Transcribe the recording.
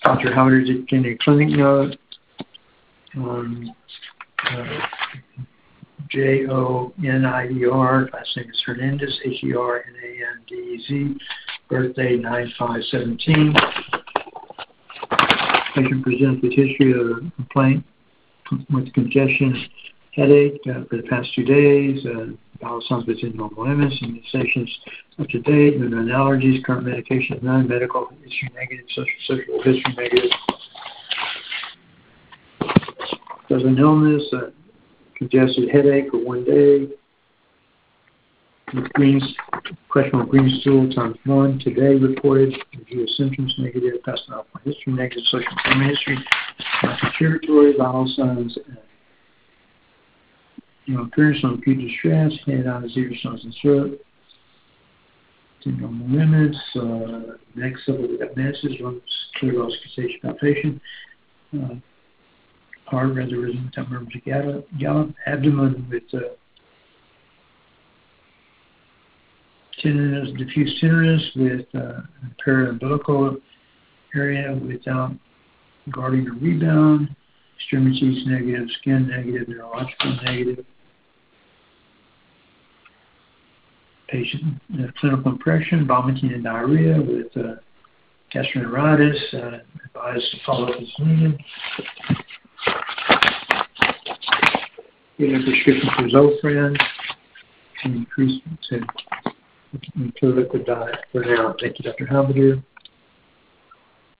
Dr. Howard is in a clinic note on Jonier, last name is Hernandez, Hernandez, birthday 9/5/17. Patient presents with history of a complaint with congestion, headache for the past 2 days, bowel sounds within normal limits, immunizations up to date, no known allergies, current medications none, medical history negative, social history negative. There's an illness, congested headache for 1 day, with questionable green stool ×1, today reported, review of symptoms negative, past medical history negative, social family history, respiratory, vital signs, appearance on acute distress, hand on zero stones and throat, to normal limits, next level of advances, lungs, clear auscultation palpation, heart rather rhythm without murmurs of gallop, abdomen with tenderness, diffuse tenderness with periumbilical area without guarding or rebound, extremities negative, skin negative, neurological negative. Patient clinical impression, vomiting and diarrhea with gastroenteritis, advised to follow up as needed. Getting a prescription for Zofran and increase to liquid diet for now. Thank you, Dr. Halberdier.